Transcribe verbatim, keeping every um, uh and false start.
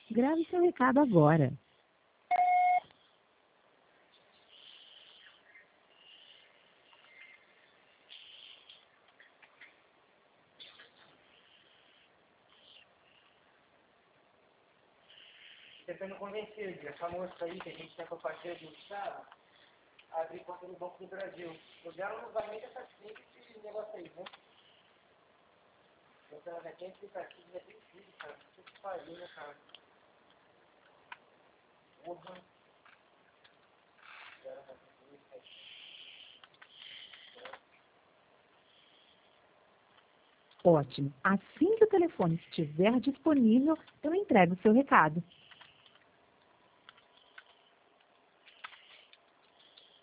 Grave seu recado agora. Tentando convencer, essa moça aí que a gente tem para fazer de usar, abrir conta no Banco do Brasil. O dela não vai nem essa simples esse negócio aí, né? Então, já tem aplicativo, já tem tudo, cara. Tudo que pariu, né, cara? Porra. Ótimo. Assim que o telefone estiver disponível, eu entrego o seu recado.